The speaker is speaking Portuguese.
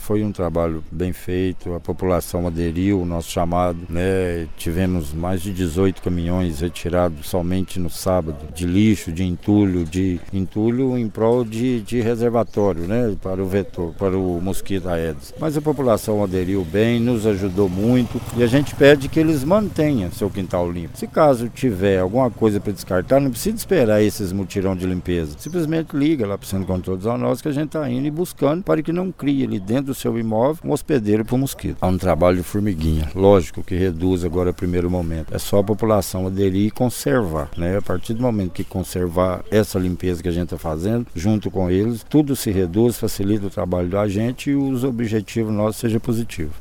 foi um trabalho bem feito, a população aderiu ao nosso chamado, né? Tivemos mais de 18 caminhões retirados somente no sábado, de lixo, de entulho em prol de reservatório, né? Para o vetor, para o mosquito Aedes. Mas a população aderiu bem, nos ajudou muito e a gente pede que eles mantenham seu quintal limpo. Se caso tiver alguma coisa para descartar, não precisa esperar esses mutirão de limpeza. Simplesmente liga lá para o Centro de Controle Zoonoses que a gente está indo e buscando para que não crie ali dentro do seu imóvel um hospedeiro para o mosquito. É um trabalho de formiguinha. Lógico que reduz agora o primeiro momento. É só a população aderir e conservar, né? A partir do momento que conservar essa limpeza que a gente está fazendo, junto com eles, tudo se reduz, facilita o trabalho da gente e os objetivos nossos sejam positivos.